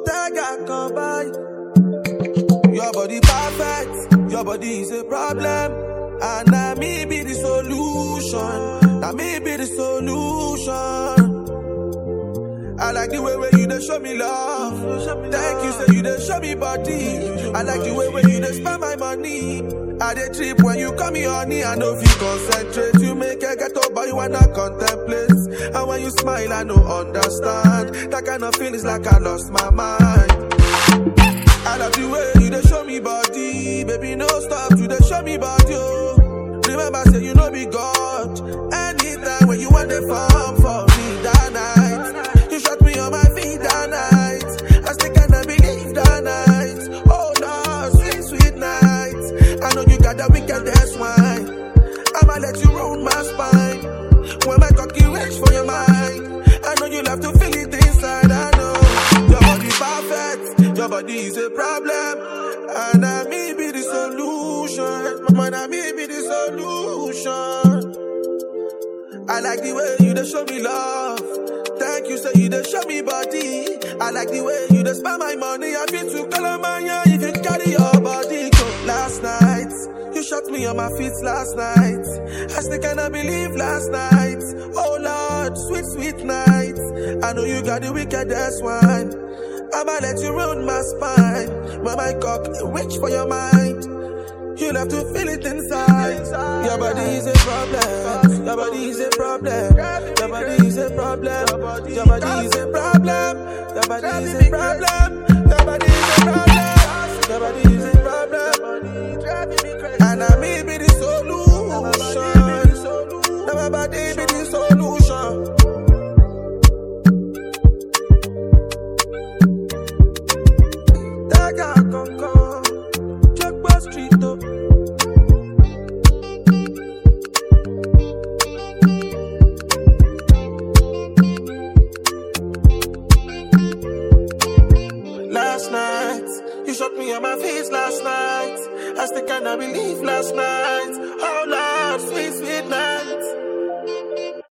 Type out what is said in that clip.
Tega come by. Your body perfect, your body is a problem. And now me be the solution. Now me be the solution. I like the way where you dey show me love. Thank you, say you dey show me body. I like the way where you dey spend my money. I dey trip when you call me honey. I know if you concentrate, you make a get up, but you wanna contemplate. And when you smile, I know understand. That kind of feelings like I lost my mind. I love the way you dey show me body. Baby, no stop, you dey show me body, oh. Remember, say you know be God. Anytime when you want the farm for me that night, you shot me on my feet that night. I still cannot believe that night. Oh Lord, sweet, sweet night. I know you got that wickedest wine. I'ma let you roll my spine. When my cocky reach for your mind, I know you love to feel it inside. I know your body perfect, your body is a problem, and I may be the solution. Man, I may be the solution. I like the way you dey show me love. Thank you, say you dey show me body. I like the way you dey spend my money. I feel to Calamania if you carry your body. Last night, you shot me on my feet last night. I still cannot believe last night. Oh Lord, sweet, sweet night. I know you got the wickedest wine. I'ma let you run my spine. When my cock reach for your mind, you'll have to feel it inside. Your body is a problem. Your body is a problem. Your body is a problem. Your body is a problem. Your body is a problem. Your body is a problem. Your body is a problem. And I may be the solution. Now my body be the solution. Tega come, Jackpot Street though. Last night, you shot me on my face last night. I still cannot believe last night. Oh Lord, sweet, sweet night.